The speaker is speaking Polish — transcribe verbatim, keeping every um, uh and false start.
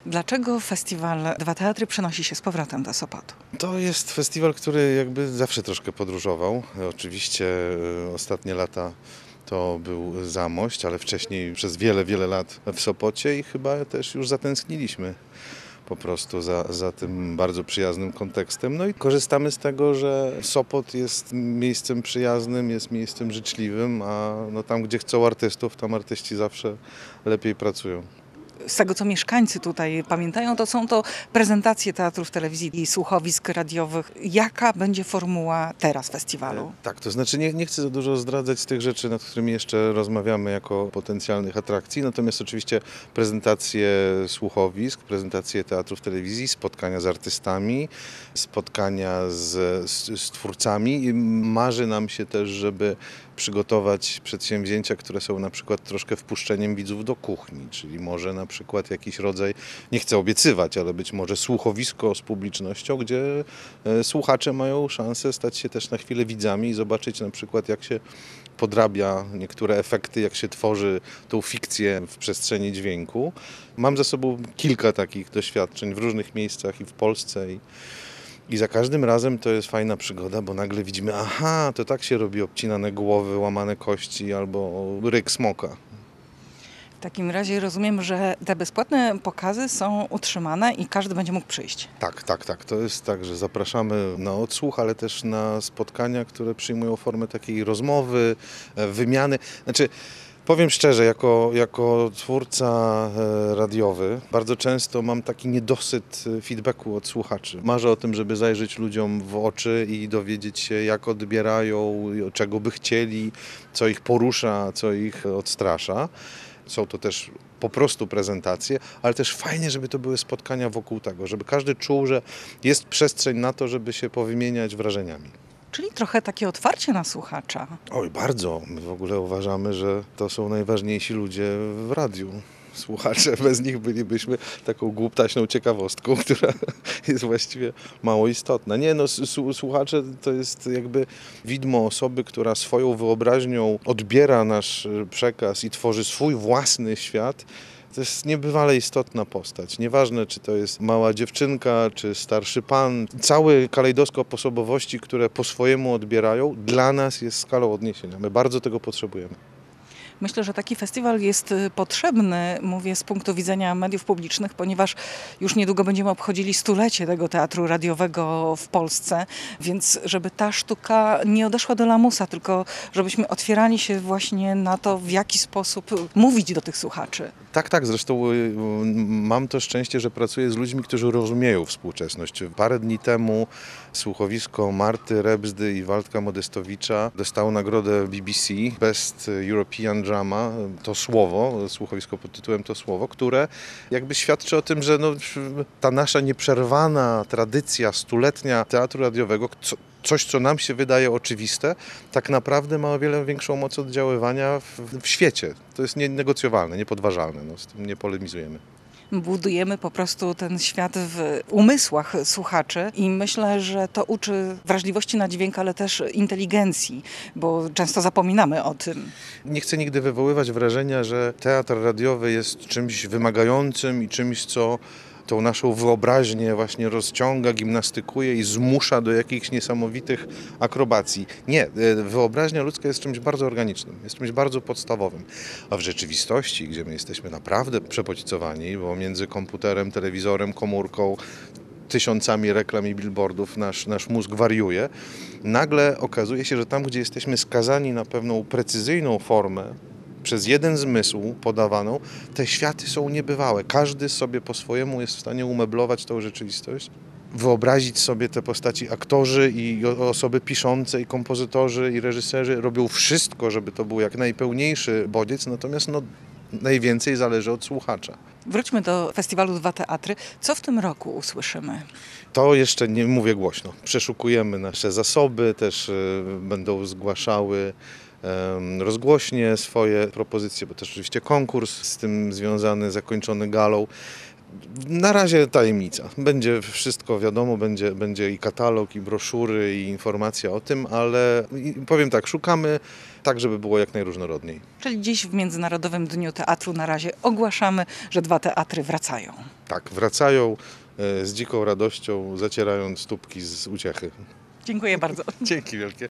Dlaczego festiwal Dwa Teatry przenosi się z powrotem do Sopotu? To jest festiwal, który jakby zawsze troszkę podróżował. Oczywiście e, ostatnie lata to był Zamość, ale wcześniej przez wiele, wiele lat w Sopocie i chyba też już zatęskniliśmy po prostu za, za tym bardzo przyjaznym kontekstem. No i korzystamy z tego, że Sopot jest miejscem przyjaznym, jest miejscem życzliwym, a no tam, gdzie chcą artystów, tam artyści zawsze lepiej pracują. Z tego, co mieszkańcy tutaj pamiętają, to są to prezentacje teatrów, telewizji i słuchowisk radiowych. Jaka będzie formuła teraz festiwalu? Tak, to znaczy nie, nie chcę za dużo zdradzać z tych rzeczy, nad którymi jeszcze rozmawiamy jako potencjalnych atrakcji, natomiast oczywiście prezentacje słuchowisk, prezentacje teatrów, telewizji, spotkania z artystami, spotkania z, z, z twórcami i marzy nam się też, żeby przygotować przedsięwzięcia, które są na przykład troszkę wpuszczeniem widzów do kuchni, czyli może na przykład jakiś rodzaj, nie chcę obiecywać, ale być może słuchowisko z publicznością, gdzie słuchacze mają szansę stać się też na chwilę widzami i zobaczyć na przykład, jak się podrabia niektóre efekty, jak się tworzy tą fikcję w przestrzeni dźwięku. Mam za sobą kilka takich doświadczeń w różnych miejscach i w Polsce i I za każdym razem to jest fajna przygoda, bo nagle widzimy, aha, to tak się robi obcinane głowy, łamane kości albo ryk smoka. W takim razie rozumiem, że te bezpłatne pokazy są utrzymane i każdy będzie mógł przyjść. Tak, tak, tak. To jest tak, że zapraszamy na odsłuch, ale też na spotkania, które przyjmują formę takiej rozmowy, wymiany. Znaczy, powiem szczerze, jako, jako twórca radiowy bardzo często mam taki niedosyt feedbacku od słuchaczy. Marzę o tym, żeby zajrzeć ludziom w oczy i dowiedzieć się, jak odbierają, czego by chcieli, co ich porusza, co ich odstrasza. Są to też po prostu prezentacje, ale też fajnie, żeby to były spotkania wokół tego, żeby każdy czuł, że jest przestrzeń na to, żeby się powymieniać wrażeniami. Czyli trochę takie otwarcie na słuchacza. Oj, bardzo. My w ogóle uważamy, że to są najważniejsi ludzie w radiu. Słuchacze, bez nich bylibyśmy taką głuptaśną ciekawostką, która jest właściwie mało istotna. Nie, no słuchacze to jest jakby widmo osoby, która swoją wyobraźnią odbiera nasz przekaz i tworzy swój własny świat. To jest niebywale istotna postać. Nieważne, czy to jest mała dziewczynka, czy starszy pan. Cały kalejdoskop osobowości, które po swojemu odbierają, dla nas jest skalą odniesienia. My bardzo tego potrzebujemy. Myślę, że taki festiwal jest potrzebny, mówię z punktu widzenia mediów publicznych, ponieważ już niedługo będziemy obchodzili stulecie tego teatru radiowego w Polsce, więc żeby ta sztuka nie odeszła do lamusa, tylko żebyśmy otwierali się właśnie na to, w jaki sposób mówić do tych słuchaczy. Tak, tak. Zresztą mam to szczęście, że pracuję z ludźmi, którzy rozumieją współczesność. Parę dni temu słuchowisko Marty Rebzdy i Waldka Modestowicza dostało nagrodę B B C Best European Drama, to słowo, słuchowisko pod tytułem To Słowo, które jakby świadczy o tym, że no, ta nasza nieprzerwana tradycja stuletnia teatru radiowego, co, coś, co nam się wydaje oczywiste, tak naprawdę ma o wiele większą moc oddziaływania w, w świecie. To jest nienegocjowalne, niepodważalne, no, z tym nie polemizujemy. Budujemy po prostu ten świat w umysłach słuchaczy i myślę, że to uczy wrażliwości na dźwięk, ale też inteligencji, bo często zapominamy o tym. Nie chcę nigdy wywoływać wrażenia, że teatr radiowy jest czymś wymagającym i czymś, co tą naszą wyobraźnię właśnie rozciąga, gimnastykuje i zmusza do jakichś niesamowitych akrobacji. Nie, wyobraźnia ludzka jest czymś bardzo organicznym, jest czymś bardzo podstawowym. A w rzeczywistości, gdzie my jesteśmy naprawdę przebodźcowani, bo między komputerem, telewizorem, komórką, tysiącami reklam i billboardów nasz, nasz mózg wariuje, nagle okazuje się, że tam, gdzie jesteśmy skazani na pewną precyzyjną formę, przez jeden zmysł podawaną, te światy są niebywałe. Każdy sobie po swojemu jest w stanie umeblować tą rzeczywistość, wyobrazić sobie te postaci. Aktorzy i osoby piszące, i kompozytorzy, i reżyserzy robią wszystko, żeby to był jak najpełniejszy bodziec, natomiast no, najwięcej zależy od słuchacza. Wróćmy do festiwalu Dwa Teatry. Co w tym roku usłyszymy? To jeszcze nie mówię głośno. Przeszukujemy nasze zasoby, też y, będą zgłaszały rozgłośnie swoje propozycje, bo też oczywiście konkurs z tym związany, zakończony galą. Na razie tajemnica. Będzie wszystko wiadomo, będzie, będzie i katalog, i broszury, i informacja o tym, ale powiem tak, szukamy tak, żeby było jak najróżnorodniej. Czyli dziś w Międzynarodowym Dniu Teatru na razie ogłaszamy, że Dwa Teatry wracają. tak, wracają e, z dziką radością, zacierając stópki z uciechy. Dziękuję bardzo. Dzięki wielkie.